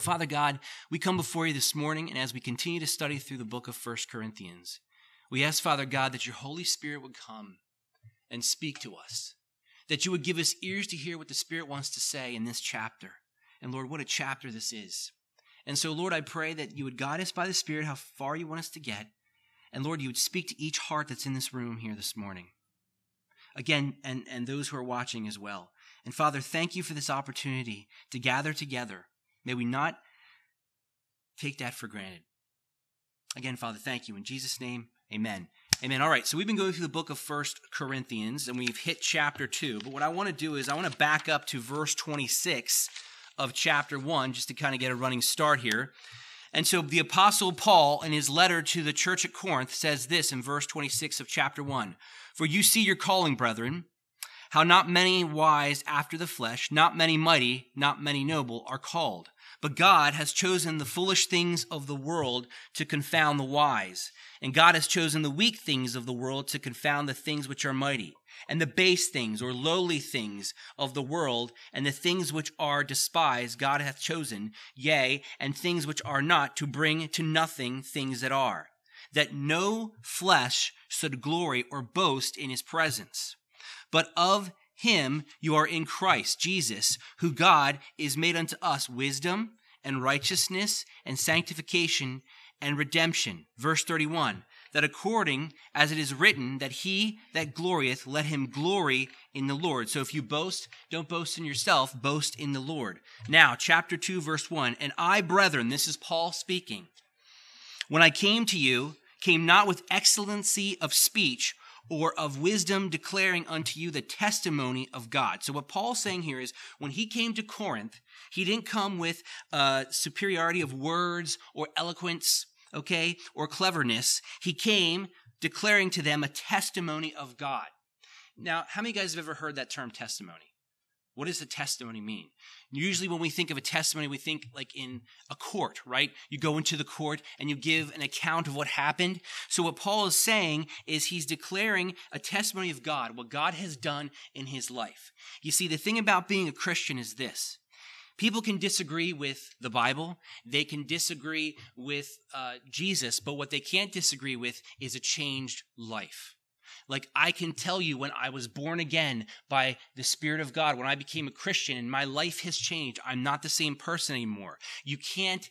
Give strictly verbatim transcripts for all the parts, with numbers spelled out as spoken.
Father God, we come before you this morning, and as we continue to study through the book of First Corinthians, we ask, Father God, that your Holy Spirit would come and speak to us, that you would give us ears to hear what the Spirit wants to say in this chapter. And Lord, what a chapter this is. And so, Lord, I pray that you would guide us by the Spirit how far you want us to get. And Lord, you would speak to each heart that's in this room here this morning. Again, and, and those who are watching as well. And Father, thank you for this opportunity to gather together. May we not take that for granted. Again, Father, thank you. In Jesus' name, amen. Amen. All right, so we've been going through the book of First Corinthians, and we've hit chapter two. But what I want to do is I want to back up to verse twenty-six of chapter one, just to kind of get a running start here. And so the Apostle Paul, in his letter to the church at Corinth, says this in verse twenty-six of chapter one. For you see your calling, brethren, how not many wise after the flesh, not many mighty, not many noble are called. But God has chosen the foolish things of the world to confound the wise. And God has chosen the weak things of the world to confound the things which are mighty. And the base things or lowly things of the world and the things which are despised God hath chosen, yea, and things which are not, to bring to nothing things that are, that no flesh should glory or boast in his presence. But of him you are in Christ Jesus, who God is made unto us wisdom and righteousness and sanctification and redemption. Verse thirty-one, that according as it is written, that he that glorieth, let him glory in the Lord. So if you boast, don't boast in yourself, boast in the Lord. Now, chapter two, verse one, and I, brethren, this is Paul speaking, when I came to you, came not with excellency of speech or of wisdom, declaring unto you the testimony of God. So what Paul's saying here is, when he came to Corinth, he didn't come with uh, superiority of words or eloquence, okay, or cleverness. He came declaring to them a testimony of God. Now, how many of you guys have ever heard that term testimony? What does a testimony mean? Usually when we think of a testimony, we think like in a court, right? You go into the court and you give an account of what happened. So what Paul is saying is he's declaring a testimony of God, what God has done in his life. You see, the thing about being a Christian is this. People can disagree with the Bible. They can disagree with uh, Jesus, but what they can't disagree with is a changed life. Like, I can tell you when I was born again by the Spirit of God, when I became a Christian and my life has changed, I'm not the same person anymore. You can't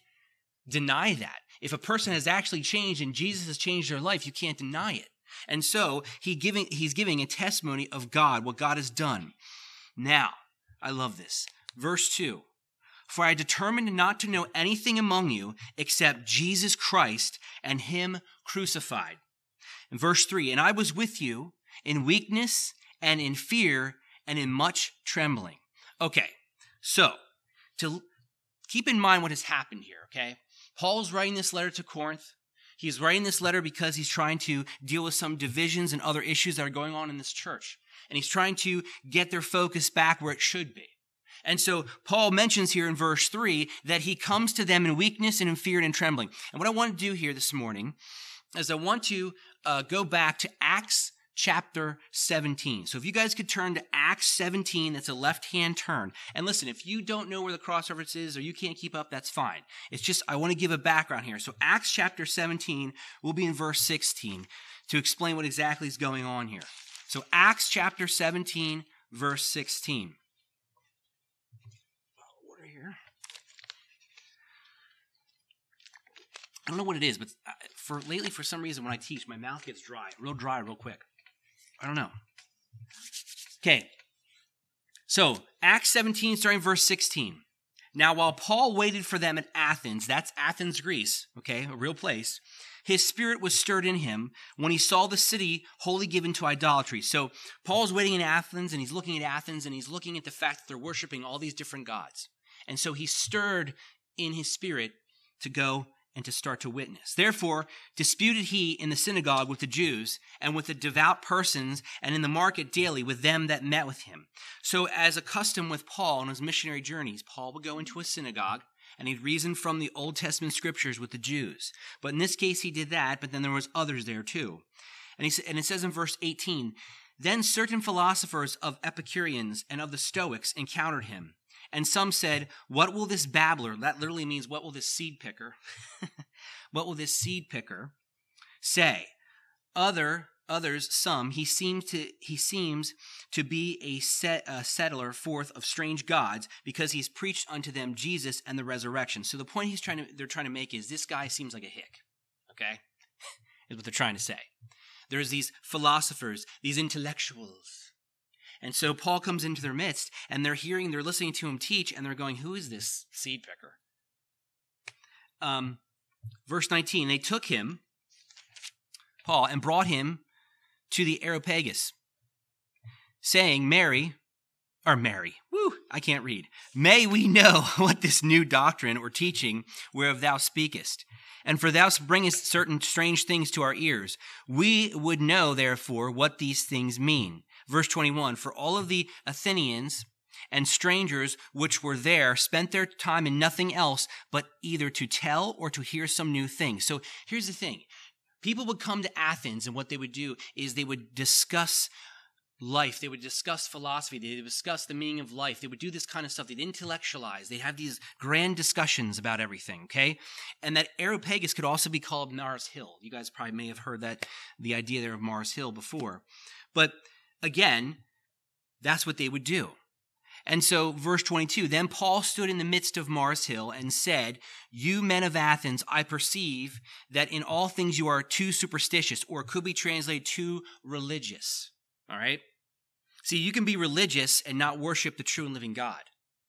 deny that. If a person has actually changed and Jesus has changed their life, you can't deny it. And so he giving, he's giving a testimony of God, what God has done. Now, I love this. Verse two, for I determined not to know anything among you except Jesus Christ and him crucified. In verse three, and I was with you in weakness and in fear and in much trembling. Okay, so to keep in mind what has happened here, okay? Paul's writing this letter to Corinth. He's writing this letter because he's trying to deal with some divisions and other issues that are going on in this church. And he's trying to get their focus back where it should be. And so Paul mentions here in verse three that he comes to them in weakness and in fear and in trembling. And what I want to do here this morning is I want to uh, go back to Acts chapter seventeen. So if you guys could turn to Acts seventeen, that's a left-hand turn. And listen, if you don't know where the cross reference is or you can't keep up, that's fine. It's just I want to give a background here. So Acts chapter seventeen will be in verse sixteen to explain what exactly is going on here. So Acts chapter seventeen, verse sixteen. Order here. I don't know what it is, but for lately, for some reason, when I teach, my mouth gets dry, real dry, real quick. I don't know. Okay. So, Acts seventeen, starting verse sixteen. Now, while Paul waited for them at Athens, that's Athens, Greece, okay, a real place, his spirit was stirred in him when he saw the city wholly given to idolatry. So, Paul's waiting in Athens, and he's looking at Athens, and he's looking at the fact that they're worshiping all these different gods. And so, he's stirred in his spirit to go and to start to witness. Therefore, disputed he in the synagogue with the Jews and with the devout persons and in the market daily with them that met with him. So as a custom with Paul on his missionary journeys, Paul would go into a synagogue and he'd reason from the Old Testament scriptures with the Jews. But in this case, he did that, but then there was others there too. And, he, and it says in verse eighteen, then certain philosophers of Epicureans and of the Stoics encountered him, And some said, what will this babbler, that literally means what will this seed picker, what will this seed picker say? Other Others, some, he seems to he seems to be a, set, a settler forth of strange gods, because he's preached unto them Jesus and the resurrection. So the point he's trying to they're trying to make is this guy seems like a hick. Okay, is what they're trying to say. There's these philosophers, these intellectuals, and so Paul comes into their midst, and they're hearing, they're listening to him teach, and they're going, "Who is this seed picker?" Um, verse nineteen. They took him, Paul, and brought him to the Areopagus, saying, Mary, or Mary, woo, I can't read. May we know what this new doctrine or teaching whereof thou speakest. And for thou bringest certain strange things to our ears. We would know, therefore, what these things mean. Verse twenty-one, for all of the Athenians and strangers which were there spent their time in nothing else but either to tell or to hear some new thing. So here's the thing. People would come to Athens, and what they would do is they would discuss life. They would discuss philosophy. They would discuss the meaning of life. They would do this kind of stuff. They'd intellectualize. They'd have these grand discussions about everything, okay? And that Areopagus could also be called Mars Hill. You guys probably may have heard that, the idea there of Mars Hill before. But again, that's what they would do. And so, verse twenty-two, then Paul stood in the midst of Mars Hill and said, you men of Athens, I perceive that in all things you are too superstitious, or it could be translated too religious. All right? See, you can be religious and not worship the true and living God.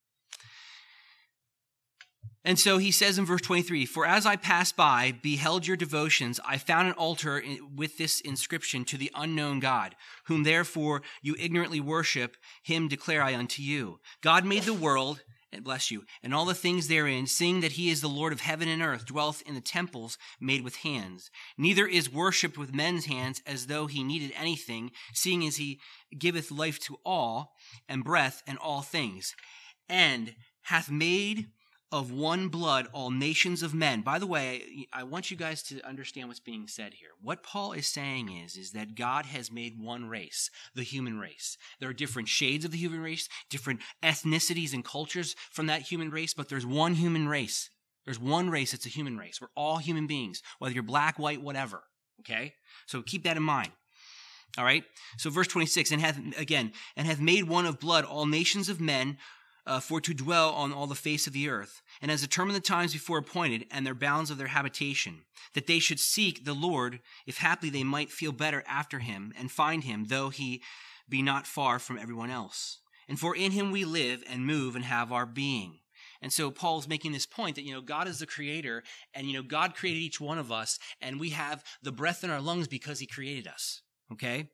And so he says in verse twenty-three, for as I passed by, beheld your devotions, I found an altar with this inscription, to the unknown God, whom therefore you ignorantly worship, him declare I unto you. God made the world, and bless you, and all the things therein, seeing that he is the Lord of heaven and earth, dwelleth in the temples made with hands. Neither is worshipped with men's hands, as though he needed anything, seeing as he giveth life to all, and breath and all things, and hath made of one blood all nations of men. By the way, I want you guys to understand what's being said here. What Paul is saying is, is that God has made one race, the human race. There are different shades of the human race, different ethnicities and cultures from that human race, but there's one human race. There's one race, it's a human race. We're all human beings, whether you're black, white, whatever, okay? So keep that in mind. All right? So verse twenty-six, and hath, again, and hath made one of blood all nations of men, Uh, for to dwell on all the face of the earth, and has determined the times before appointed and their bounds of their habitation, that they should seek the Lord, if haply they might feel better after him, and find him, though he be not far from everyone else. And for in him we live and move and have our being. And so Paul's making this point that, you know, God is the creator, and, you know, God created each one of us, and we have the breath in our lungs because he created us, okay?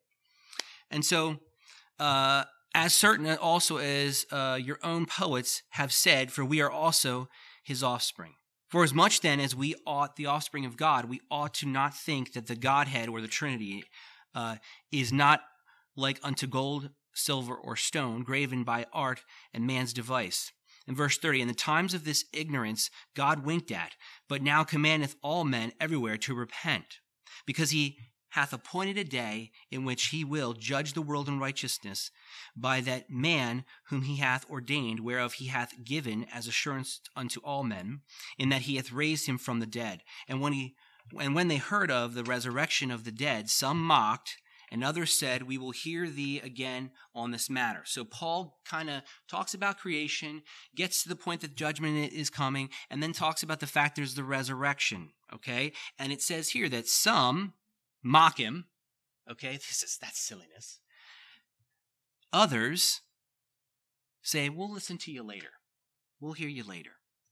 And so, uh, as certain also as uh, your own poets have said, for we are also his offspring. For as much then as we ought the offspring of God, we ought to not think that the Godhead or the Trinity uh, is not like unto gold, silver, or stone, graven by art and man's device. In verse thirty, in the times of this ignorance God winked at, but now commandeth all men everywhere to repent, because he hath appointed a day in which he will judge the world in righteousness by that man whom he hath ordained, whereof he hath given as assurance unto all men, in that he hath raised him from the dead. And when he, and when they heard of the resurrection of the dead, some mocked, and others said, we will hear thee again on this matter. So Paul kind of talks about creation, gets to the point that judgment is coming, and then talks about the fact there's the resurrection, okay? And it says here that some mock him, okay? This is, that's silliness. Others say, we'll listen to you later. We'll hear you later.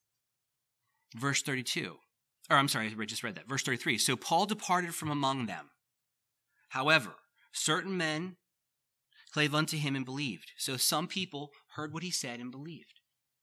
Verse thirty-two, or I'm sorry, I just read that. Verse thirty-three, so Paul departed from among them. However, certain men clave unto him and believed. So some people heard what he said and believed.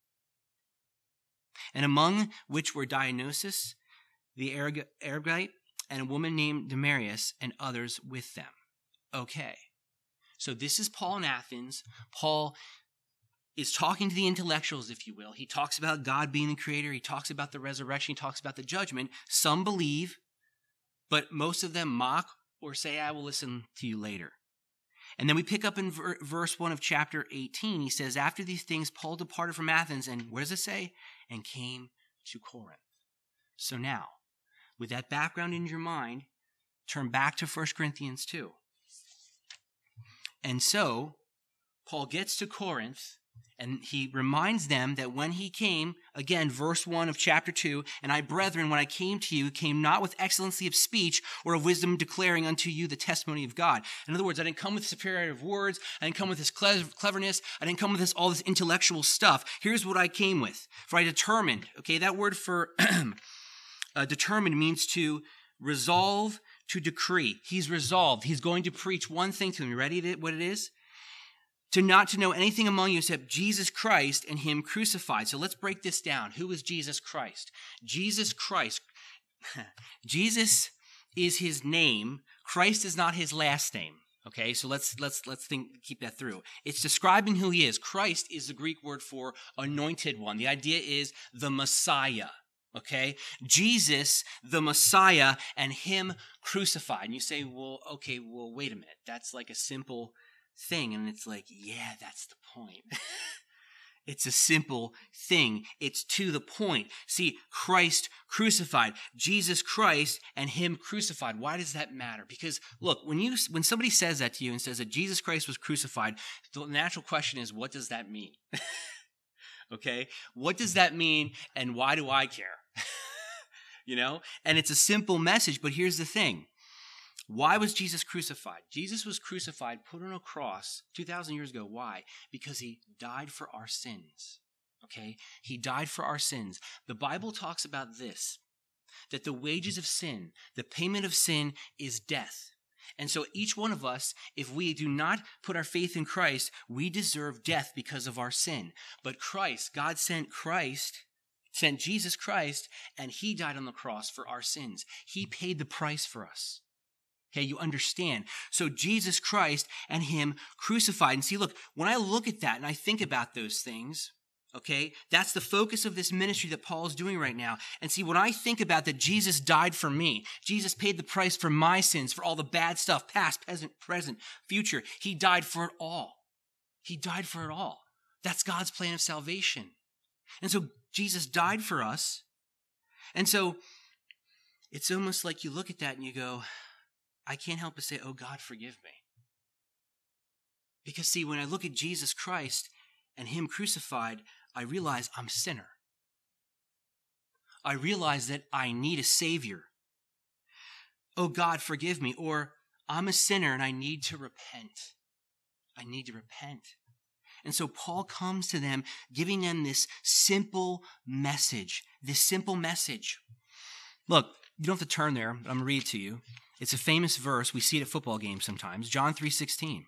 And among which were Dionysius, the Areopagite, and a woman named Damaris, and others with them. Okay. So this is Paul in Athens. Paul is talking to the intellectuals, if you will. He talks about God being the creator. He talks about the resurrection. He talks about the judgment. Some believe, but most of them mock or say, I will listen to you later. And then we pick up in ver- verse one of chapter eighteen. He says, after these things, Paul departed from Athens, and what does it say? And came to Corinth. So now, with that background in your mind, turn back to First Corinthians two. And so, Paul gets to Corinth, and he reminds them that when he came, again, verse one of chapter two, and I, brethren, when I came to you, came not with excellency of speech or of wisdom, declaring unto you the testimony of God. In other words, I didn't come with superiority of words. I didn't come with this cleverness. I didn't come with this all this intellectual stuff. Here's what I came with. For I determined, okay, that word for uh, determined means to resolve, to decree. He's resolved. He's going to preach one thing to them. You ready to what it is? To not to know anything among you except Jesus Christ and him crucified. So let's break this down. Who is Jesus Christ? Jesus Christ. Jesus is his name. Christ is not his last name. Okay, so let's let's let's think keep that through. It's describing who he is. Christ is the Greek word for anointed one. The idea is the Messiah. Okay, Jesus, the Messiah, and him crucified. And you say, well, okay, well, wait a minute. That's like a simple thing. And it's like, yeah, that's the point. It's a simple thing. It's to the point. See, Christ crucified, Jesus Christ and him crucified. Why does that matter? Because look, when you when somebody says that to you and says that Jesus Christ was crucified, the natural question is, what does that mean? Okay, what does that mean, and why do I care? You know, and it's a simple message, but here's the thing. Why was Jesus crucified? Jesus was crucified, put on a cross two thousand years ago. Why? Because he died for our sins. Okay? He died for our sins. The Bible talks about this, that the wages of sin, the payment of sin is death. And so each one of us, if we do not put our faith in Christ, we deserve death because of our sin. But Christ, God sent Christ, sent Jesus Christ, and he died on the cross for our sins. He paid the price for us. Okay, you understand. So Jesus Christ and him crucified. And see, look, when I look at that and I think about those things, okay, that's the focus of this ministry that Paul is doing right now. And see, when I think about that Jesus died for me, Jesus paid the price for my sins, for all the bad stuff, past, present, present, future. He died for it all. He died for it all. That's God's plan of salvation. And so Jesus died for us. And so it's almost like you look at that and you go, I can't help but say, oh, God, forgive me. Because see, when I look at Jesus Christ and him crucified, I realize I'm a sinner. I realize that I need a Savior. Oh, God, forgive me. Or I'm a sinner and I need to repent. I need to repent. And so Paul comes to them, giving them this simple message, this simple message. Look, you don't have to turn there. I'm going to read it to you. It's a famous verse. We see it at football games sometimes. John three sixteen.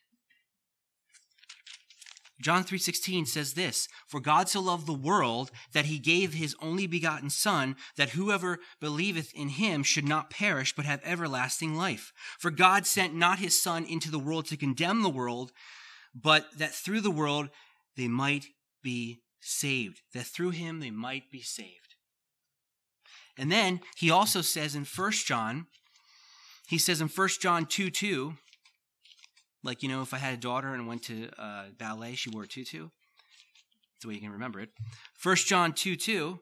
John three sixteen says this, for God so loved the world that he gave his only begotten Son, that whoever believeth in him should not perish, but have everlasting life. For God sent not his Son into the world to condemn the world, but that through the world they might be saved. That through him they might be saved. And then he also says in First John, he says in First John two two, like, you know, if I had a daughter and went to uh, ballet, she wore a tutu. That's the way you can remember it. First John two two.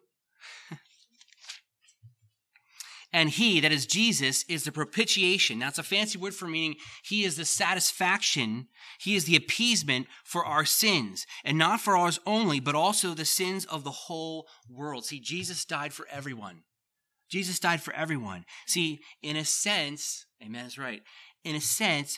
And he, that is Jesus, is the propitiation. That's a fancy word for meaning he is the satisfaction. He is the appeasement for our sins. And not for ours only, but also the sins of the whole world. See, Jesus died for everyone. Jesus died for everyone. See, in a sense, amen, that's right. In a sense,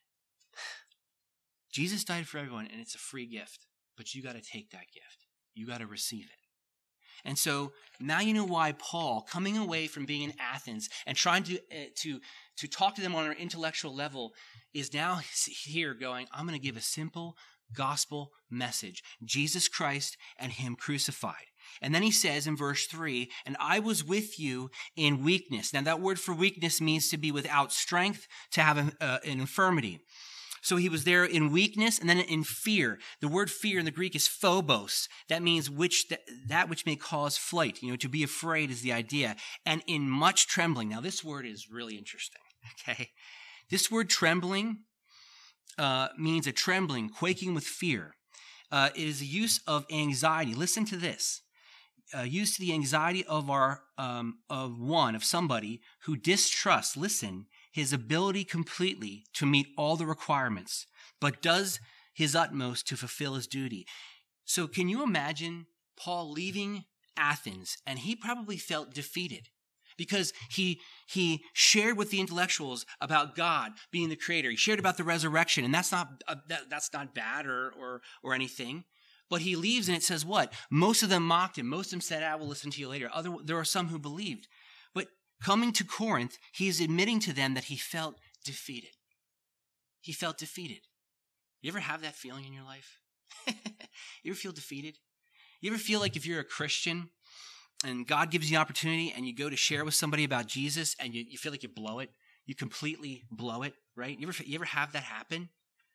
Jesus died for everyone, and it's a free gift. But you got to take that gift. You got to receive it. And so now you know why Paul, coming away from being in Athens and trying to, uh, to, to talk to them on an intellectual level, is now here going, I'm going to give a simple gospel message. Jesus Christ and him crucified. And then he says in verse three, and I was with you in weakness. Now that word for weakness means to be without strength, to have an, uh, an infirmity. So he was there in weakness and then in fear. The word fear in the Greek is phobos. That means which th- that which may cause flight. You know, to be afraid is the idea. And in much trembling. Now this word is really interesting. Okay. This word trembling uh, means a trembling, quaking with fear. Uh, it is a use of anxiety. Listen to this. Uh, used to the anxiety of our um, of one, of somebody who distrusts, listen, his ability completely to meet all the requirements, but does his utmost to fulfill his duty. So can you imagine Paul leaving Athens, and he probably felt defeated because he he shared with the intellectuals about God being the creator. He shared about the resurrection, and that's not uh, that, that's not bad or or or anything. But he leaves, and it says what? Most of them mocked him. Most of them said, I will listen to you later. Other, there are some who believed. But coming to Corinth, he is admitting to them that he felt defeated. He felt defeated. You ever have that feeling in your life? You ever feel defeated? You ever feel like if you're a Christian and God gives you an opportunity and you go to share with somebody about Jesus and you, you feel like you blow it? You completely blow it, right? You ever, you ever have that happen?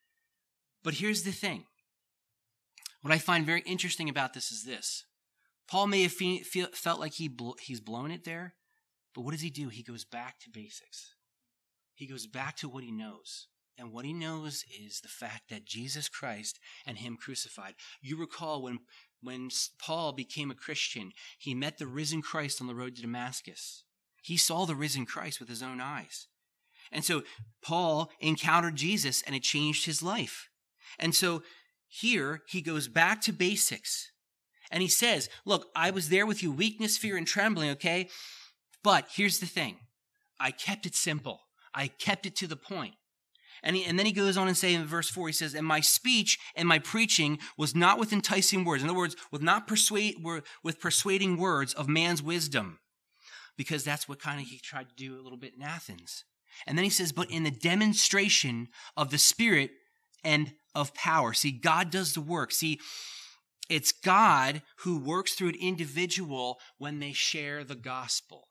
But here's the thing. What I find very interesting about this is this. Paul may have fe- feel, felt like he bl- he's blown it there, but what does he do? He goes back to basics. He goes back to what he knows. And what he knows is the fact that Jesus Christ and him crucified. You recall when, when Paul became a Christian, he met the risen Christ on the road to Damascus. He saw the risen Christ with his own eyes. And so Paul encountered Jesus and it changed his life. And so here, he goes back to basics. And he says, look, I was there with you, weakness, fear, and trembling, okay? But here's the thing. I kept it simple. I kept it to the point. And, he, and then he goes on and say in verse four, he says, and my speech and my preaching was not with enticing words. In other words, with not persuade, with persuading words of man's wisdom. Because that's what kind of he tried to do a little bit in Athens. And then he says, but in the demonstration of the Spirit and of power. See, God does the work. See, it's God who works through an individual when they share the gospel.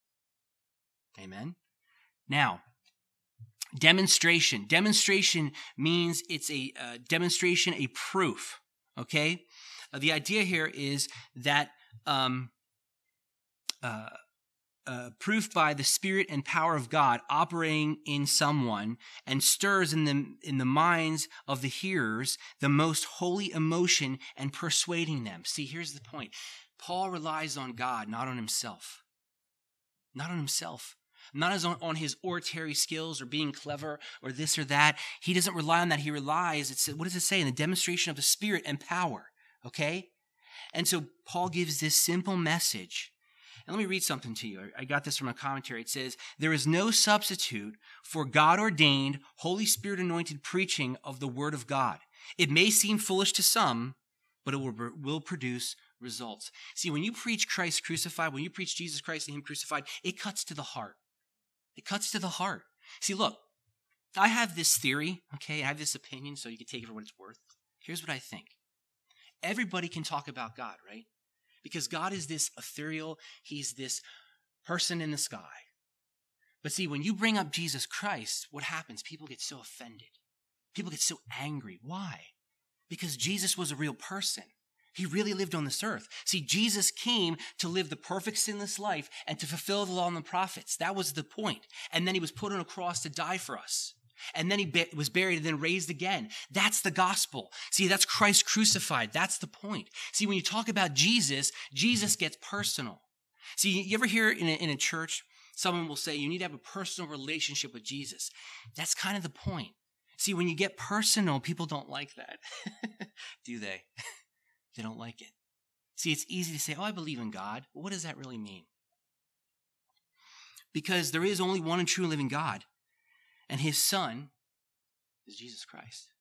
Amen? Now, demonstration. Demonstration means it's a uh, demonstration, a proof, okay? Uh, the idea here is that um, uh, Uh, proof by the Spirit and power of God operating in someone and stirs in the, in the minds of the hearers the most holy emotion and persuading them. See, here's the point. Paul relies on God, not on himself. Not on himself. Not as on, on his oratory skills or being clever or this or that. He doesn't rely on that. He relies, it's, what does it say? In the demonstration of the Spirit and power, okay? And so Paul gives this simple message. And let me read something to you. I got this from a commentary. It says, there is no substitute for God-ordained, Holy Spirit-anointed preaching of the Word of God. It may seem foolish to some, but it will, will produce results. See, when you preach Christ crucified, when you preach Jesus Christ and him crucified, it cuts to the heart. It cuts to the heart. See, look, I have this theory, okay? I have this opinion, so you can take it for what it's worth. Here's what I think. Everybody can talk about God, right? Because God is this ethereal, he's this person in the sky. But see, when you bring up Jesus Christ, what happens? People get so offended. People get so angry. Why? Because Jesus was a real person. He really lived on this earth. See, Jesus came to live the perfect sinless life and to fulfill the law and the prophets. That was the point. And then he was put on a cross to die for us. And then he be- was buried and then raised again. That's the gospel. See, that's Christ crucified. That's the point. See, when you talk about Jesus, Jesus gets personal. See, you ever hear in a, in a church, someone will say, you need to have a personal relationship with Jesus. That's kind of the point. See, when you get personal, people don't like that. Do they? They don't like it. See, it's easy to say, oh, I believe in God. Well, what does that really mean? Because there is only one and true living God. And his son is Jesus Christ.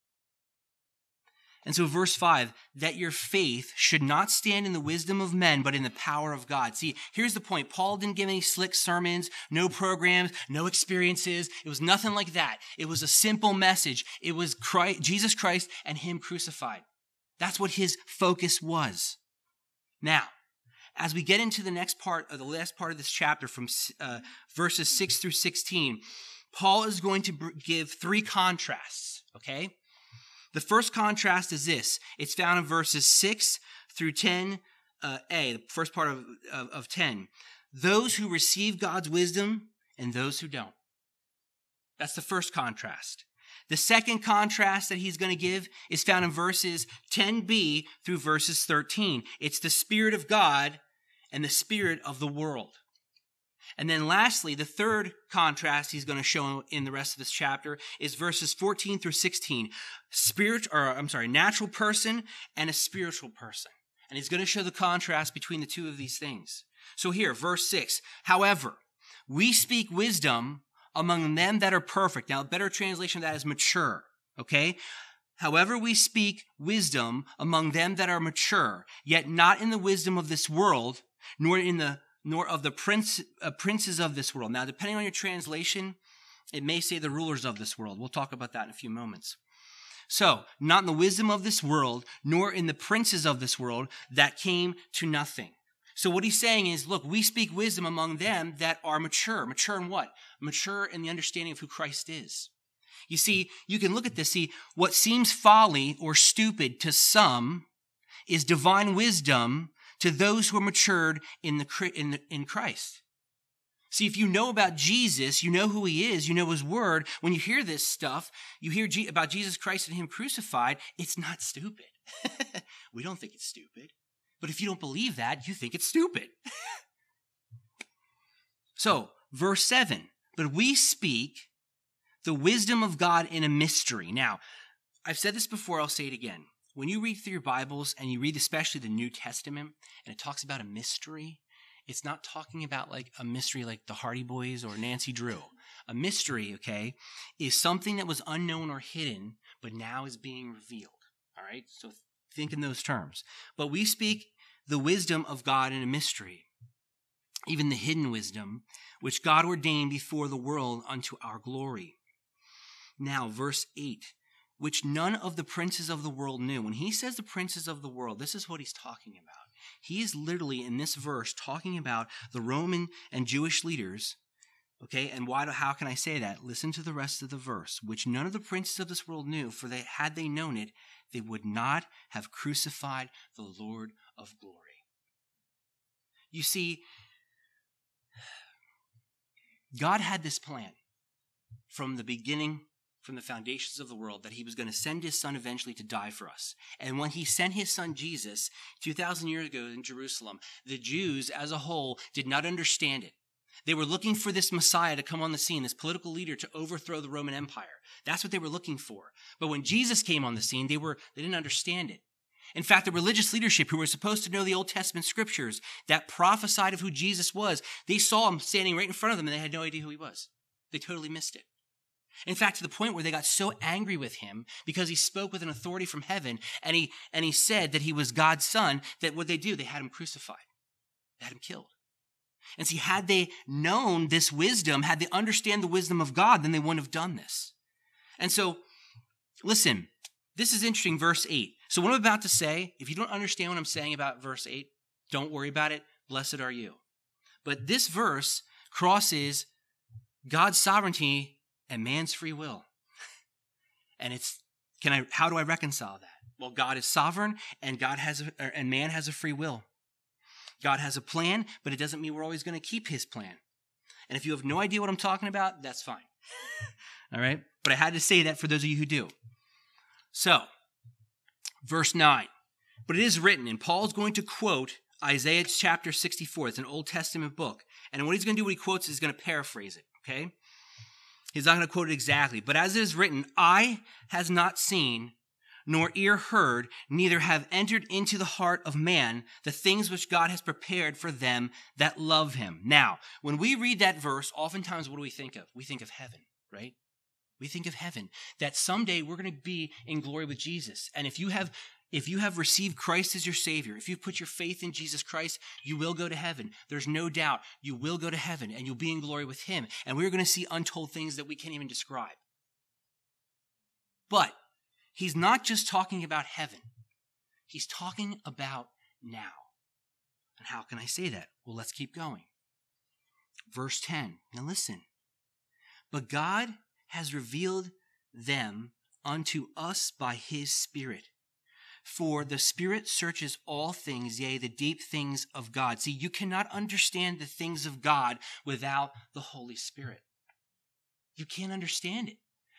And so verse five, that your faith should not stand in the wisdom of men, but in the power of God. See, here's the point. Paul didn't give any slick sermons, no programs, no experiences. It was nothing like that. It was a simple message. It was Christ, Jesus Christ and him crucified. That's what his focus was. Now, as we get into the next part of the last part of this chapter from uh, verses six through sixteen, Paul is going to give three contrasts, okay? The first contrast is this. It's found in verses six through ten uh, A, the first part of, of, of ten. Those who receive God's wisdom and those who don't. That's the first contrast. The second contrast that he's going to give is found in verses ten b through verses thirteen. It's the Spirit of God and the spirit of the world. And then lastly, the third contrast he's going to show in the rest of this chapter is verses fourteen through sixteen. Spirit, or I'm sorry, natural person and a spiritual person. And he's going to show the contrast between the two of these things. So here, verse six, however, we speak wisdom among them that are perfect. Now, a better translation of that is mature, okay? However, we speak wisdom among them that are mature, yet not in the wisdom of this world, nor in the nor of the prince, uh, princes of this world. Now, depending on your translation, it may say the rulers of this world. We'll talk about that in a few moments. So, not in the wisdom of this world, nor in the princes of this world that came to nothing. So what he's saying is, look, we speak wisdom among them that are mature. Mature in what? Mature in the understanding of who Christ is. You see, you can look at this, see, what seems folly or stupid to some is divine wisdom to those who are matured in the in, the, in Christ. See, if you know about Jesus, you know who he is, you know his word, when you hear this stuff, you hear G- about Jesus Christ and him crucified, it's not stupid. We don't think it's stupid. But if you don't believe that, you think it's stupid. So, verse seven, but we speak the wisdom of God in a mystery. Now, I've said this before, I'll say it again. When you read through your Bibles and you read especially the New Testament and it talks about a mystery, it's not talking about like a mystery like the Hardy Boys or Nancy Drew. A mystery, okay, is something that was unknown or hidden, but now is being revealed. All right? So think in those terms. But we speak the wisdom of God in a mystery, even the hidden wisdom, which God ordained before the world unto our glory. Now, verse eight. Which none of the princes of the world knew. When he says the princes of the world, this is what he's talking about. He is literally in this verse talking about the Roman and Jewish leaders. Okay, and why? Do, how can I say that? Listen to the rest of the verse. Which none of the princes of this world knew, for they had they known it, they would not have crucified the Lord of glory. You see, God had this plan from the beginning, from the foundations of the world, that he was going to send his son eventually to die for us. And when he sent his son Jesus two thousand years ago in Jerusalem, the Jews as a whole did not understand it. They were looking for this Messiah to come on the scene, this political leader to overthrow the Roman Empire. That's what they were looking for. But when Jesus came on the scene, they were they didn't understand it. In fact, the religious leadership who were supposed to know the Old Testament scriptures that prophesied of who Jesus was, they saw him standing right in front of them and they had no idea who he was. They totally missed it. In fact, to the point where they got so angry with him because he spoke with an authority from heaven and he and he said that he was God's son, that what they do, they had him crucified. They had him killed. And see, had they known this wisdom, had they understand the wisdom of God, then they wouldn't have done this. And so, listen, this is interesting, verse eight. So what I'm about to say, if you don't understand what I'm saying about verse eight, don't worry about it. Blessed are you. But this verse crosses God's sovereignty and man's free will. And it's, can I, how do I reconcile that? Well, God is sovereign and God has, a, and man has a free will. God has a plan, but it doesn't mean we're always going to keep his plan. And if you have no idea what I'm talking about, that's fine. All right? But I had to say that for those of you who do. So, verse nine. But it is written, and Paul's going to quote Isaiah chapter sixty-four. It's an Old Testament book. And what he's going to do when he quotes is he's going to paraphrase it, okay? He's not going to quote it exactly. But as it is written, eye has not seen, nor ear heard, neither have entered into the heart of man the things which God has prepared for them that love him. Now, when we read that verse, oftentimes what do we think of? We think of heaven, right? We think of heaven, that someday we're going to be in glory with Jesus. And if you have If you have received Christ as your Savior, if you've put your faith in Jesus Christ, you will go to heaven. There's no doubt you will go to heaven and you'll be in glory with him. And we're going to see untold things that we can't even describe. But he's not just talking about heaven. He's talking about now. And how can I say that? Well, let's keep going. Verse ten. Now listen. But God has revealed them unto us by his Spirit. For the Spirit searches all things, yea, the deep things of God. See, you cannot understand the things of God without the Holy Spirit. You can't understand it.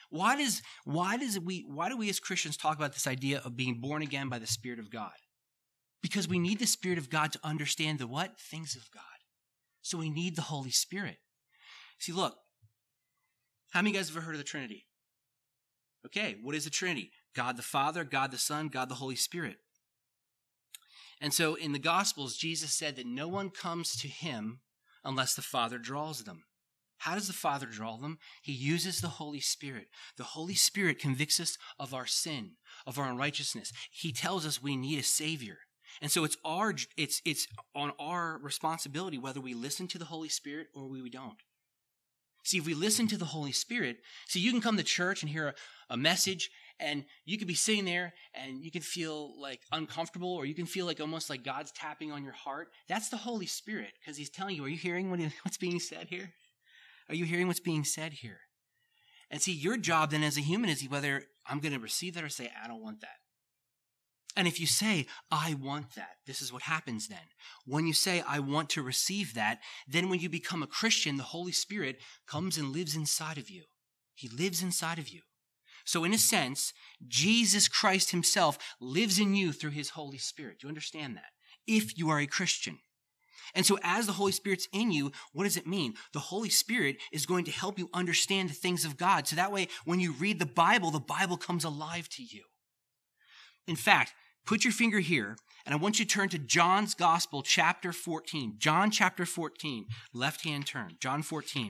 Why does why does we why do we as Christians talk about this idea of being born again by the Spirit of God? Because we need the Spirit of God to understand the what? Things of God. So we need the Holy Spirit. See, look, how many of you guys have ever heard of the Trinity? Okay, what is the Trinity? God the Father, God the Son, God the Holy Spirit. And so in the Gospels, Jesus said that no one comes to him unless the Father draws them. How does the Father draw them? He uses the Holy Spirit. The Holy Spirit convicts us of our sin, of our unrighteousness. He tells us we need a Savior. And so it's our it's it's on our responsibility whether we listen to the Holy Spirit or we don't. See, if we listen to the Holy Spirit, see, you can come to church and hear a, a message, and you could be sitting there and you can feel like uncomfortable, or you can feel like almost like God's tapping on your heart. That's the Holy Spirit, because he's telling you, are you hearing what, what's being said here? Are you hearing what's being said here? And see, your job then as a human is whether I'm going to receive that or say, I don't want that. And if you say, I want that, this is what happens then. When you say, I want to receive that, then when you become a Christian, the Holy Spirit comes and lives inside of you. He lives inside of you. So in a sense, Jesus Christ himself lives in you through his Holy Spirit. Do you understand that? If you are a Christian. And so as the Holy Spirit's in you, what does it mean? The Holy Spirit is going to help you understand the things of God. So that way, when you read the Bible, the Bible comes alive to you. In fact, put your finger here, and I want you to turn to John's Gospel, chapter fourteen. John chapter fourteen, left-hand turn. John fourteen.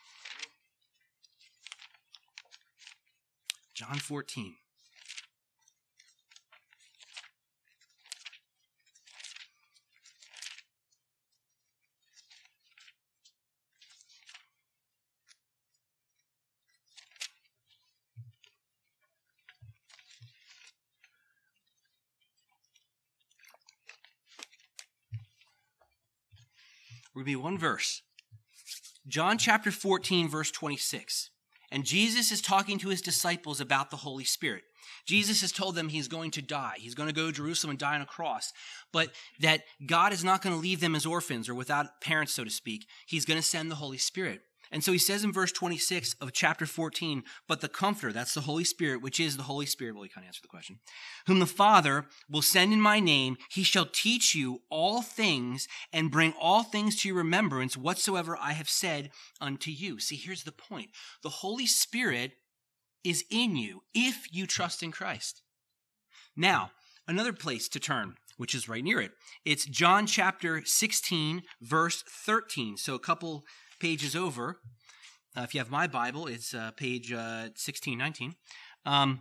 John fourteen. We're going to be one verse. John chapter fourteen, verse twenty-six. And Jesus is talking to his disciples about the Holy Spirit. Jesus has told them he's going to die. He's going to go to Jerusalem and die on a cross. But that God is not going to leave them as orphans or without parents, so to speak. He's going to send the Holy Spirit. And so he says in verse twenty-six of chapter fourteen, but the Comforter, that's the Holy Spirit, which is the Holy Spirit, well, you kind of answered the question, whom the Father will send in my name, he shall teach you all things and bring all things to your remembrance whatsoever I have said unto you. See, here's the point. The Holy Spirit is in you if you trust in Christ. Now, another place to turn, which is right near it. It's John chapter sixteen, verse thirteen. So a couple pages over. Uh, if you have my Bible, it's uh, page uh, sixteen nineteen. Um,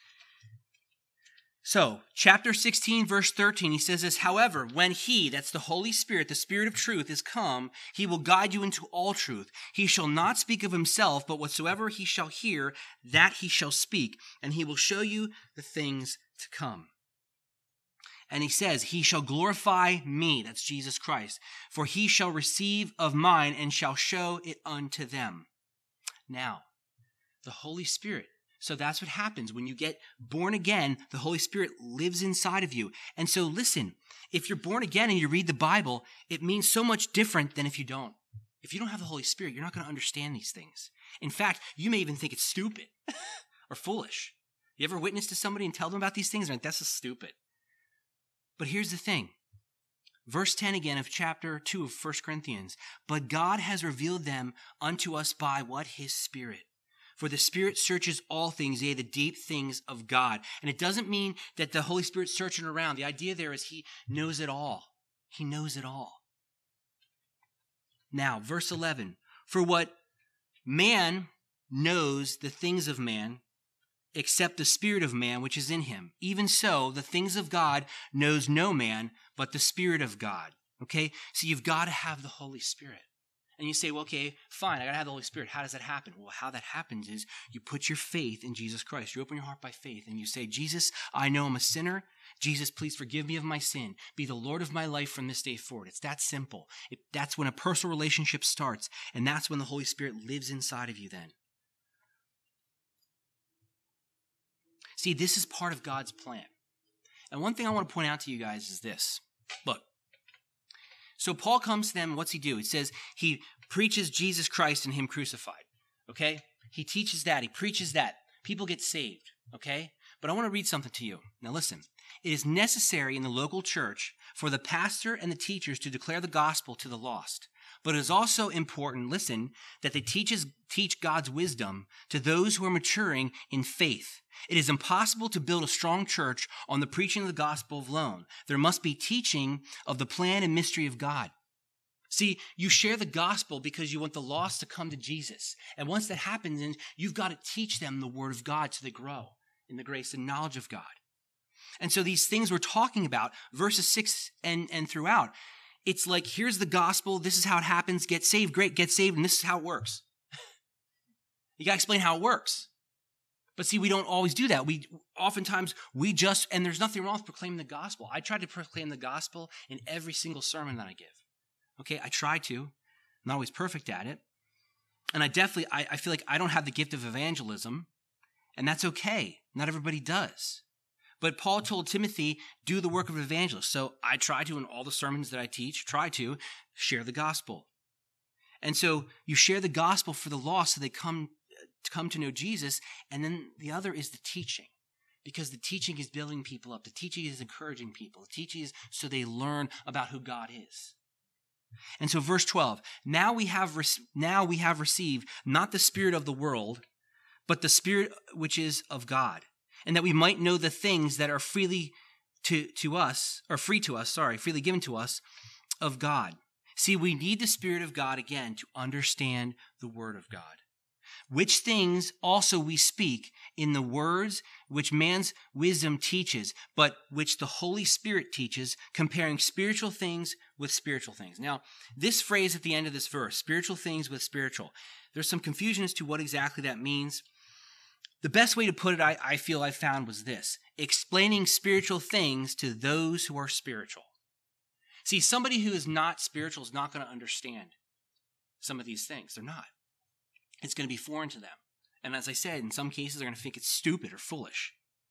so, chapter sixteen, verse thirteen, he says this, however, when he, that's the Holy Spirit, the Spirit of truth, is come, he will guide you into all truth. He shall not speak of himself, but whatsoever he shall hear, that he shall speak, and he will show you the things to come. And he says, he shall glorify me, that's Jesus Christ, for he shall receive of mine and shall show it unto them. Now, the Holy Spirit. So that's what happens when you get born again, the Holy Spirit lives inside of you. And so listen, if you're born again and you read the Bible, it means so much different than if you don't. If you don't have the Holy Spirit, you're not going to understand these things. In fact, you may even think it's stupid or foolish. You ever witness to somebody and tell them about these things? They're like, that's just stupid. But here's the thing. Verse ten again of chapter two of First Corinthians. But God has revealed them unto us by what? His Spirit. For the Spirit searches all things, yea, the deep things of God. And it doesn't mean that the Holy Spirit's searching around. The idea there is he knows it all. He knows it all. Now, verse eleven. For what man knows the things of man, except the Spirit of man which is in him. Even so, the things of God knows no man but the Spirit of God. Okay? So you've got to have the Holy Spirit. And you say, well, okay, fine, I got to have the Holy Spirit. How does that happen? Well, how that happens is you put your faith in Jesus Christ. You open your heart by faith and you say, Jesus, I know I'm a sinner. Jesus, please forgive me of my sin. Be the Lord of my life from this day forward. It's that simple. It, that's when a personal relationship starts. And that's when the Holy Spirit lives inside of you then. See, this is part of God's plan. And one thing I want to point out to you guys is this. Look. So Paul comes to them, and what's he do? It says he preaches Jesus Christ and him crucified. Okay? He teaches that. He preaches that. People get saved, okay? But I want to read something to you. Now listen. It is necessary in the local church for the pastor and the teachers to declare the gospel to the lost. But it is also important, listen, that they teaches, teach God's wisdom to those who are maturing in faith. It is impossible to build a strong church on the preaching of the gospel alone. There must be teaching of the plan and mystery of God. See, you share the gospel because you want the lost to come to Jesus. And once that happens, then you've got to teach them the word of God so they grow in the grace and knowledge of God. And so these things we're talking about, verses six and, and throughout, it's like, here's the gospel. This is how it happens. Get saved. Great. Get saved. And this is how it works. You got to explain how it works. But see, we don't always do that. We oftentimes, we just, and there's nothing wrong with proclaiming the gospel. I try to proclaim the gospel in every single sermon that I give. Okay, I try to. I'm not always perfect at it. And I definitely, I, I feel like I don't have the gift of evangelism, and that's okay. Not everybody does. But Paul told Timothy, do the work of an evangelist. So I try to, in all the sermons that I teach, try to share the gospel. And so you share the gospel for the lost so they come to come to know Jesus. And then the other is the teaching, because the teaching is building people up. The teaching is encouraging people. The teaching is so they learn about who God is. And so verse twelve, now we have re- now we have received not the spirit of the world, but the Spirit which is of God, and that we might know the things that are freely to, to us, or free to us, sorry, freely given to us of God. See, we need the Spirit of God again to understand the Word of God. Which things also we speak in the words which man's wisdom teaches, but which the Holy Spirit teaches, comparing spiritual things with spiritual things. Now, this phrase at the end of this verse, spiritual things with spiritual, there's some confusion as to what exactly that means. The best way to put it, I, I feel I found, was this: explaining spiritual things to those who are spiritual. See, somebody who is not spiritual is not going to understand some of these things. They're not. It's going to be foreign to them. And as I said, in some cases, they're going to think it's stupid or foolish.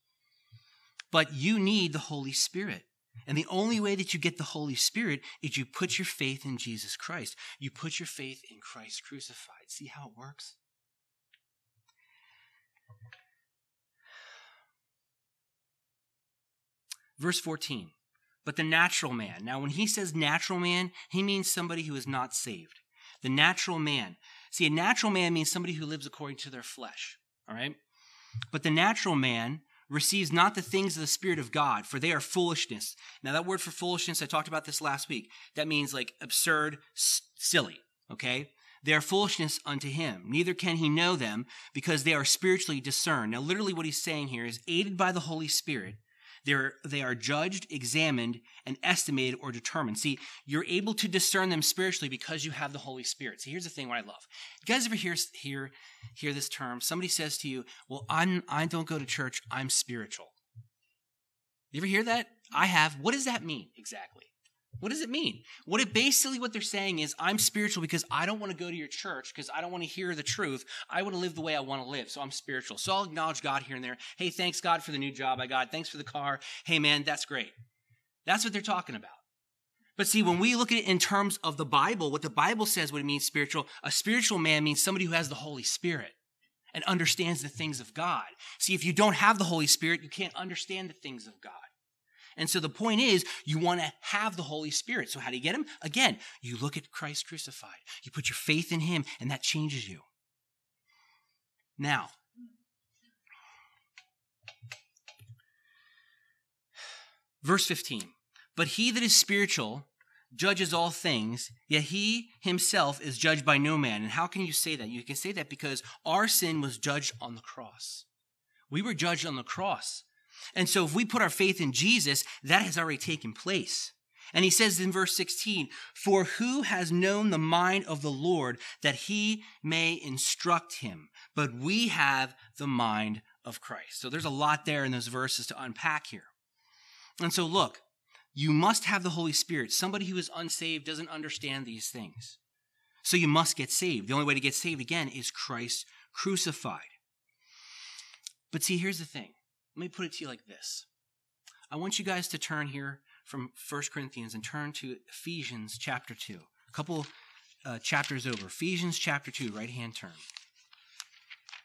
But you need the Holy Spirit. And the only way that you get the Holy Spirit is you put your faith in Jesus Christ. You put your faith in Christ crucified. See how it works? Verse fourteen, but the natural man. Now, when he says natural man, he means somebody who is not saved. The natural man. See, a natural man means somebody who lives according to their flesh, all right? But the natural man receives not the things of the Spirit of God, for they are foolishness. Now, that word for foolishness, I talked about this last week. That means like absurd, s- silly, okay? They are foolishness unto him. Neither can he know them because they are spiritually discerned. Now, literally what he's saying here is, aided by the Holy Spirit, They're, they are judged, examined, and estimated or determined. See, you're able to discern them spiritually because you have the Holy Spirit. See, here's the thing what I love. You guys ever hear, hear, hear this term? Somebody says to you, well, I'm, I don't go to church, I'm spiritual. You ever hear that? I have. What does that mean exactly? What does it mean? What it basically what they're saying is, I'm spiritual because I don't want to go to your church because I don't want to hear the truth. I want to live the way I want to live, so I'm spiritual. So I'll acknowledge God here and there. Hey, thanks God for the new job I got. Thanks for the car. Hey, man, that's great. That's what they're talking about. But see, when we look at it in terms of the Bible, what the Bible says what it means spiritual, a spiritual man means somebody who has the Holy Spirit and understands the things of God. See, if you don't have the Holy Spirit, you can't understand the things of God. And so the point is, you want to have the Holy Spirit. So how do you get him? Again, you look at Christ crucified. You put your faith in him, and that changes you. Now, verse fifteen. But he that is spiritual judges all things, yet he himself is judged by no man. And how can you say that? You can say that because our sin was judged on the cross. We were judged on the cross. And so if we put our faith in Jesus, that has already taken place. And he says in verse sixteen, for who has known the mind of the Lord that he may instruct him? But we have the mind of Christ. So there's a lot there in those verses to unpack here. And so look, you must have the Holy Spirit. Somebody who is unsaved doesn't understand these things. So you must get saved. The only way to get saved, again, is Christ crucified. But see, here's the thing. Let me put it to you like this. I want you guys to turn here from First Corinthians and turn to Ephesians chapter two. A couple uh, chapters over. Ephesians chapter two, right-hand turn.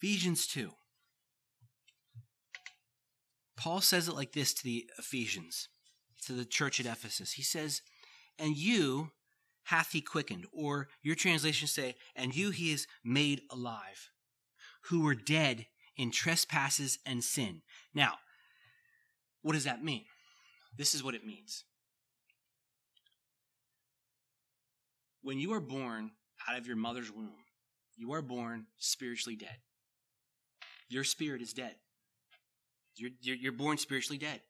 Ephesians two. Paul says it like this to the Ephesians, to the church at Ephesus. He says, and you hath he quickened, or your translations say, and you he is made alive, who were dead in trespasses and sin. Now, what does that mean? This is what it means. When you are born out of your mother's womb, you are born spiritually dead. Your spirit is dead. You're, you're, you're born spiritually dead.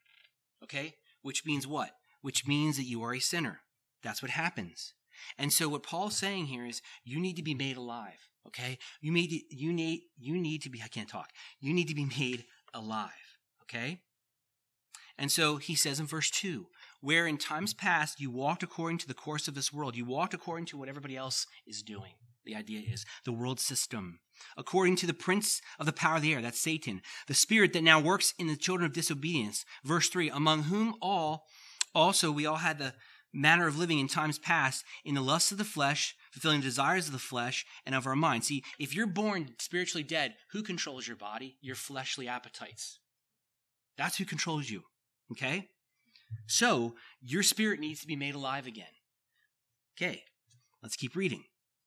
Okay? Which means what? Which means that you are a sinner. That's what happens. And so what Paul's saying here is you need to be made alive. Okay? You need to, you need you need to be I can't talk. You need to be made alive. Okay? And so he says in verse two, where in times past you walked according to the course of this world. You walked according to what everybody else is doing. The idea is the world system. According to the prince of the power of the air, that's Satan, the spirit that now works in the children of disobedience. Verse three, among whom all, also we all had the manner of living in times past in the lusts of the flesh, fulfilling the desires of the flesh and of our mind. See, if you're born spiritually dead, who controls your body? Your fleshly appetites. That's who controls you, okay? So your spirit needs to be made alive again. Okay, let's keep reading.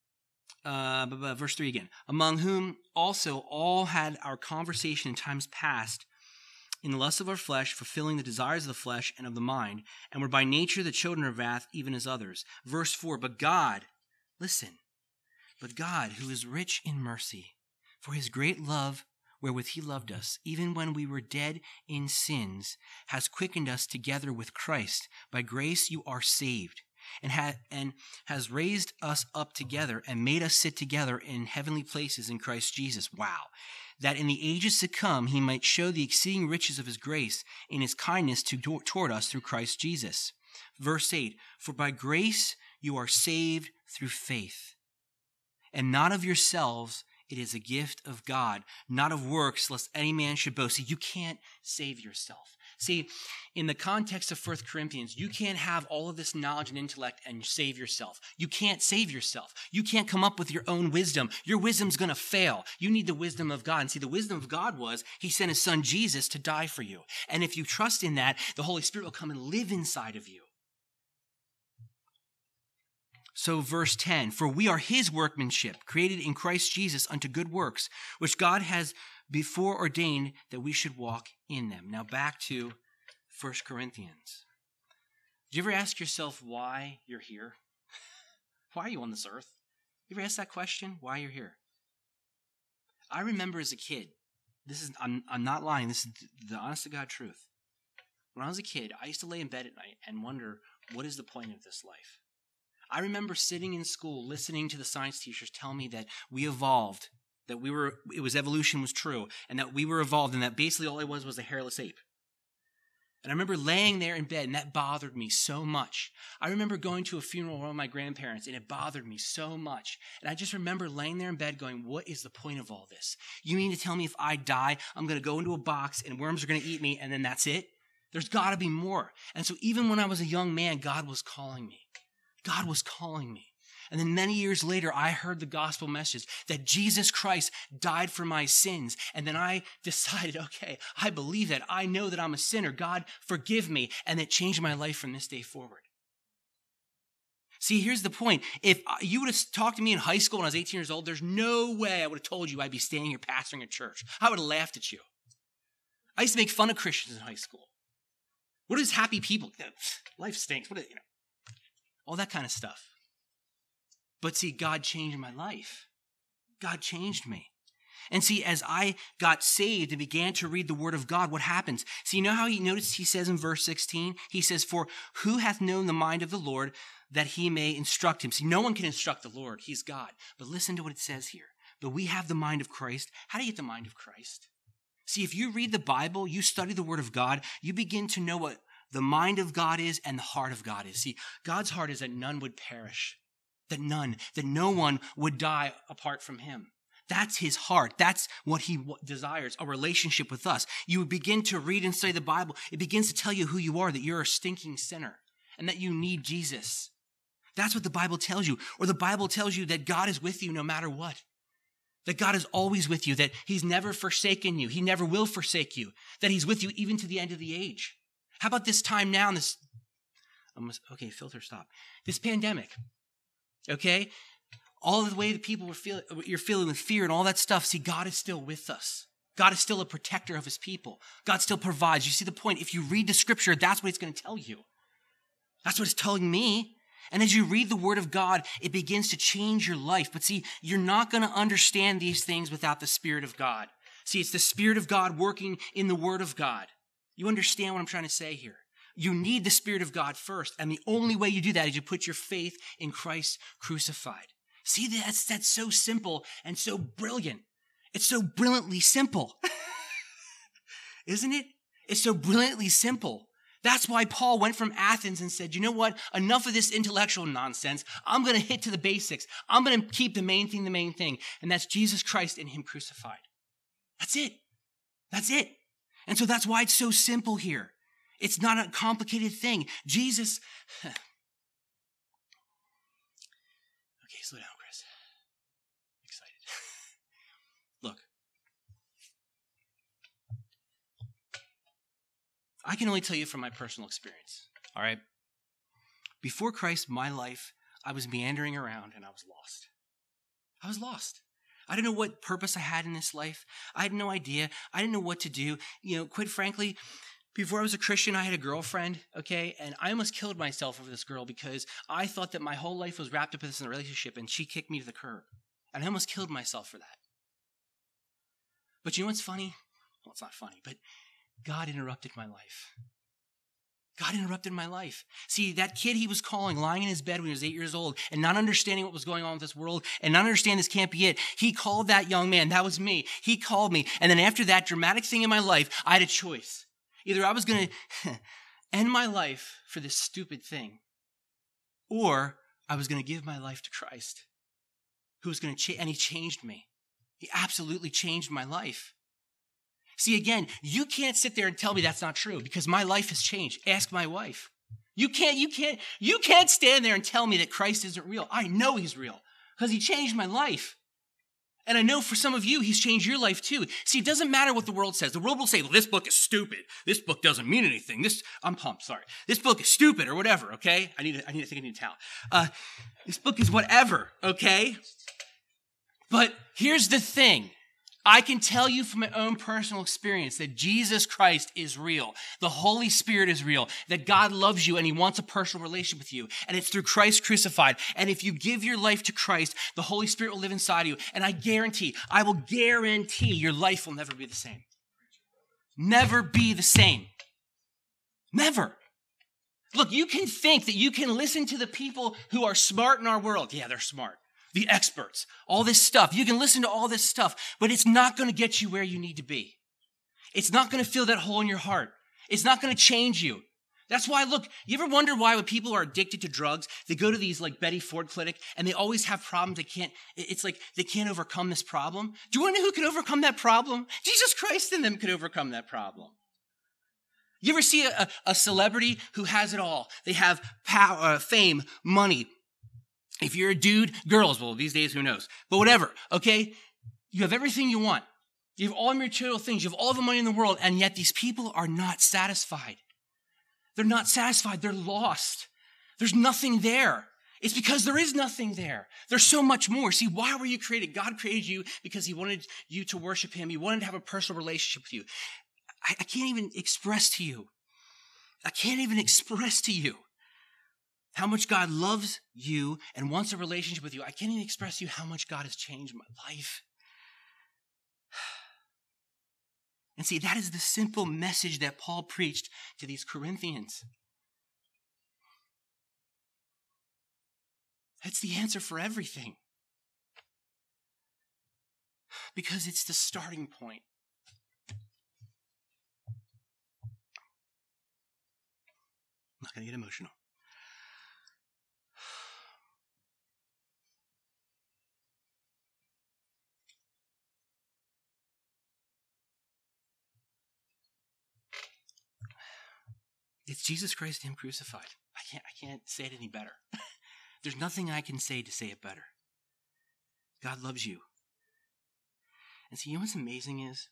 Uh, verse three again. Among whom also all had our conversation in times past in the lust of our flesh, fulfilling the desires of the flesh and of the mind, and were by nature the children of wrath, even as others. Verse four, but God, listen, but God, who is rich in mercy, for his great love wherewith he loved us, even when we were dead in sins, has quickened us together with Christ. By grace you are saved, and, ha- and has raised us up together and made us sit together in heavenly places in Christ Jesus. Wow. That in the ages to come he might show the exceeding riches of his grace in his kindness to, toward us through Christ Jesus. Verse eight, for by grace you are saved through faith, and not of yourselves, it is a gift of God, not of works, lest any man should boast. See, you can't save yourself. See, in the context of First Corinthians, you can't have all of this knowledge and intellect and save yourself. You can't save yourself. You can't come up with your own wisdom. Your wisdom's going to fail. You need the wisdom of God. And see, the wisdom of God was he sent his son Jesus to die for you. And if you trust in that, the Holy Spirit will come and live inside of you. So verse ten, for we are his workmanship, created in Christ Jesus unto good works, which God has before ordained that we should walk in them. Now back to First Corinthians. Did you ever ask yourself why you're here? Why are you on this earth? You ever ask that question? Why you're here? I remember as a kid, this is I'm, I'm not lying, this is the honest to God truth. When I was a kid, I used to lay in bed at night and wonder, what is the point of this life? I remember sitting in school listening to the science teachers tell me that we evolved, that we were, it was evolution was true, and that we were evolved, and that basically all I was was a hairless ape. And I remember laying there in bed, and that bothered me so much. I remember going to a funeral of one of my grandparents, and it bothered me so much. And I just remember laying there in bed going, what is the point of all this? You mean to tell me if I die, I'm going to go into a box, and worms are going to eat me, and then that's it? There's got to be more. And so even when I was a young man, God was calling me. God was calling me. And then many years later, I heard the gospel message that Jesus Christ died for my sins. And then I decided, okay, I believe that. I know that I'm a sinner. God, forgive me. And it changed my life from this day forward. See, here's the point. If you would have talked to me in high school when I was eighteen years old, there's no way I would have told you I'd be standing here pastoring a church. I would have laughed at you. I used to make fun of Christians in high school. What is happy people? Life stinks. What is, you know? All that kind of stuff. But see, God changed my life. God changed me. And see, as I got saved and began to read the word of God, what happens? See, you know how he noticed he says in verse sixteen? He says, for who hath known the mind of the Lord that he may instruct him? See, no one can instruct the Lord. He's God. But listen to what it says here. But we have the mind of Christ. How do you get the mind of Christ? See, if you read the Bible, you study the word of God, you begin to know what the mind of God is and the heart of God is. See, God's heart is that none would perish, that none, that no one would die apart from him. That's his heart. That's what he desires, a relationship with us. You begin to read and study the Bible. It begins to tell you who you are, that you're a stinking sinner and that you need Jesus. That's what the Bible tells you. Or the Bible tells you that God is with you no matter what. that God is always with you, that he's never forsaken you. He never will forsake you, that he's with you even to the end of the age. How about this time now in this, almost, okay, filter, stop. This pandemic, okay? All of the way that people were feeling, you're feeling with fear and all that stuff. See, God is still with us. God is still a protector of his people. God still provides. You see the point? If you read the scripture, that's what it's going to tell you. That's what it's telling me. And as you read the word of God, it begins to change your life. But see, you're not going to understand these things without the Spirit of God. See, it's the Spirit of God working in the word of God. You understand what I'm trying to say here? You need the Spirit of God first. And the only way you do that is you put your faith in Christ crucified. See, that's, that's so simple and so brilliant. It's so brilliantly simple. Isn't it? It's so brilliantly simple. That's why Paul went from Athens and said, you know what? Enough of this intellectual nonsense. I'm going to hit to the basics. I'm going to keep the main thing the main thing. And that's Jesus Christ and him crucified. That's it. That's it. And so that's why it's so simple here. It's not a complicated thing. Jesus. Okay, slow down, Chris. I'm excited. Look. I can only tell you from my personal experience, all right? Before Christ, my life, I was meandering around and I was lost. I was lost. I didn't know what purpose I had in this life. I had no idea. I didn't know what to do. You know, quite frankly, before I was a Christian, I had a girlfriend, okay? And I almost killed myself over this girl because I thought that my whole life was wrapped up in this relationship and she kicked me to the curb. And I almost killed myself for that. But you know what's funny? Well, it's not funny, but God interrupted my life. God interrupted my life. See, that kid he was calling, lying in his bed when he was eight years old and not understanding what was going on with this world and not understanding this can't be it. He called that young man. That was me. He called me. And then after that dramatic thing in my life, I had a choice. Either I was going to end my life for this stupid thing, or I was going to give my life to Christ, who was going to change, and he changed me. He absolutely changed my life. See, again, you can't sit there and tell me that's not true because my life has changed. Ask my wife. You can't, you can't, you can't stand there and tell me that Christ isn't real. I know he's real because he changed my life. And I know for some of you, he's changed your life too. See, it doesn't matter what the world says. The world will say, well, this book is stupid. This book doesn't mean anything. This, I'm pumped, sorry. This book is stupid or whatever, okay? I need to, I need to think I need a towel. Uh, this book is whatever, okay? But here's the thing. I can tell you from my own personal experience that Jesus Christ is real. The Holy Spirit is real. That God loves you and he wants a personal relationship with you. And it's through Christ crucified. And if you give your life to Christ, the Holy Spirit will live inside of you. And I guarantee, I will guarantee your life will never be the same. Never be the same. Never. Look, you can think that you can listen to the people who are smart in our world. Yeah, they're smart. The experts, all this stuff. You can listen to all this stuff, but it's not going to get you where you need to be. It's not going to fill that hole in your heart. It's not going to change you. That's why, look, you ever wonder why when people are addicted to drugs, they go to these like Betty Ford clinic and they always have problems. They can't, it's like they can't overcome this problem. Do you want to know who can overcome that problem? Jesus Christ in them could overcome that problem. You ever see a, a celebrity who has it all? They have power, uh, fame, money. If you're a dude, girls, well, these days, who knows? But whatever, okay? You have everything you want. You have all material things. You have all the money in the world, and yet these people are not satisfied. They're not satisfied. They're lost. There's nothing there. It's because there is nothing there. There's so much more. See, why were you created? God created you because he wanted you to worship him. He wanted to have a personal relationship with you. I, I can't even express to you. I can't even express to you how much God loves you and wants a relationship with you. I can't even express to you how much God has changed my life. And see, that is the simple message that Paul preached to these Corinthians. That's the answer for everything. Because it's the starting point. I'm not going to get emotional. It's Jesus Christ and him crucified. I can't, I can't say it any better. There's nothing I can say to say it better. God loves you. And see, you know what's amazing is,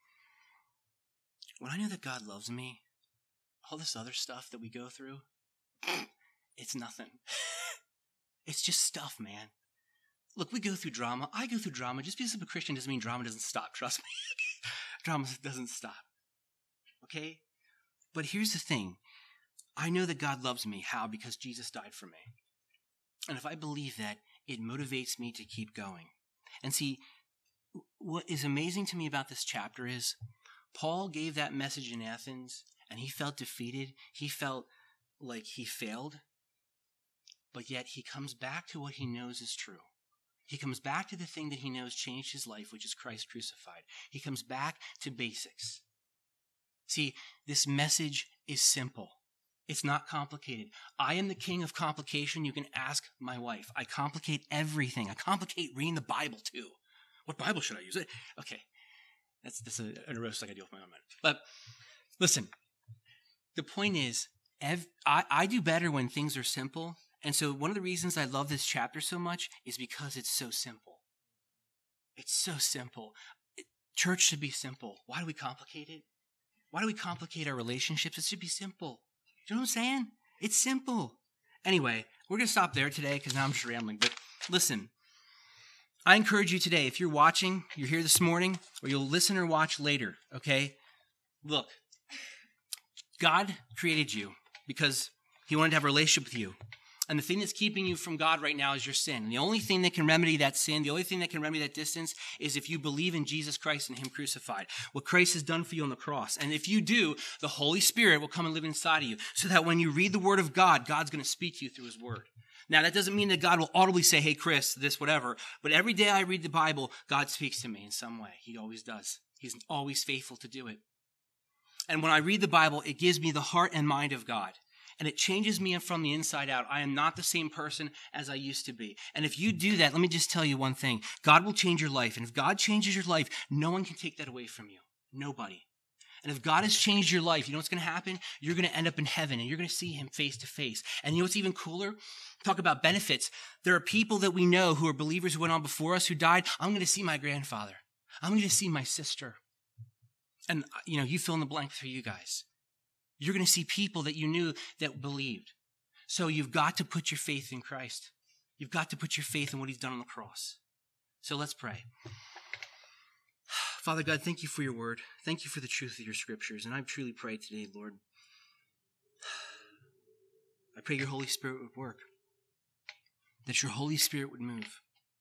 when I know that God loves me, all this other stuff that we go through, it's nothing. It's just stuff, man. Look, we go through drama. I go through drama. Just because I'm a Christian doesn't mean drama doesn't stop. Trust me. Drama doesn't stop. Okay? But here's the thing. I know that God loves me. How? Because Jesus died for me. And if I believe that, it motivates me to keep going. And see, what is amazing to me about this chapter is Paul gave that message in Athens, and he felt defeated. He felt like he failed. But yet he comes back to what he knows is true. He comes back to the thing that he knows changed his life, which is Christ crucified. He comes back to basics. See, this message is simple. It's not complicated. I am the king of complication. You can ask my wife. I complicate everything. I complicate reading the Bible too. What Bible should I use? Okay, that's, that's a, a roast I got to deal with my own mind. But listen, the point is, ev- I, I do better when things are simple. And so one of the reasons I love this chapter so much is because it's so simple. It's so simple. It, church should be simple. Why do we complicate it? Why do we complicate our relationships? It should be simple. Do you know what I'm saying? It's simple. Anyway, we're going to stop there today because now I'm just rambling. But listen, I encourage you today, if you're watching, you're here this morning, or you'll listen or watch later, okay? Look, God created you because he wanted to have a relationship with you. And the thing that's keeping you from God right now is your sin. And the only thing that can remedy that sin, the only thing that can remedy that distance is if you believe in Jesus Christ and him crucified, what Christ has done for you on the cross. And if you do, the Holy Spirit will come and live inside of you so that when you read the word of God, God's going to speak to you through his word. Now, that doesn't mean that God will audibly say, hey, Chris, this, whatever. But every day I read the Bible, God speaks to me in some way. He always does. He's always faithful to do it. And when I read the Bible, it gives me the heart and mind of God. And it changes me from the inside out. I am not the same person as I used to be. And if you do that, let me just tell you one thing. God will change your life. And if God changes your life, no one can take that away from you. Nobody. And if God has changed your life, you know what's going to happen? You're going to end up in heaven and you're going to see him face to face. And you know what's even cooler? Talk about benefits. There are people that we know who are believers who went on before us who died. I'm going to see my grandfather. I'm going to see my sister. And, you know, you fill in the blank for you guys. You're going to see people that you knew that believed. So you've got to put your faith in Christ. You've got to put your faith in what he's done on the cross. So let's pray. Father God, thank you for your word. Thank you for the truth of your scriptures. And I truly pray today, Lord, I pray your Holy Spirit would work, that your Holy Spirit would move.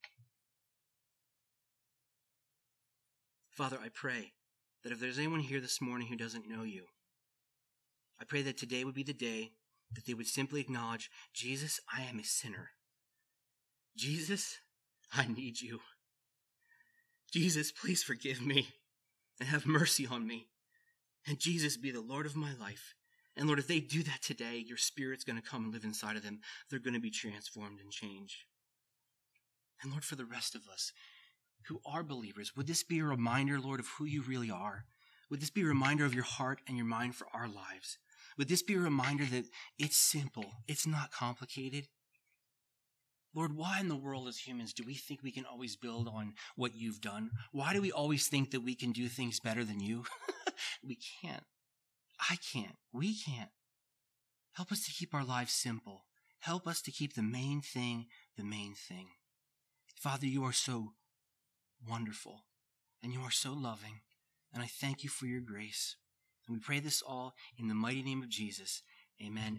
Father, I pray that if there's anyone here this morning who doesn't know you, I pray that today would be the day that they would simply acknowledge, Jesus, I am a sinner. Jesus, I need you. Jesus, please forgive me and have mercy on me. And Jesus, be the Lord of my life. And Lord, if they do that today, your Spirit's going to come and live inside of them. They're going to be transformed and changed. And Lord, for the rest of us who are believers, would this be a reminder, Lord, of who you really are? Would this be a reminder of your heart and your mind for our lives? Would this be a reminder that it's simple, it's not complicated? Lord, why in the world as humans do we think we can always build on what you've done? Why do we always think that we can do things better than you? We can't. I can't. We can't. Help us to keep our lives simple. Help us to keep the main thing the main thing. Father, you are so wonderful and you are so loving. And I thank you for your grace. And we pray this all in the mighty name of Jesus. Amen.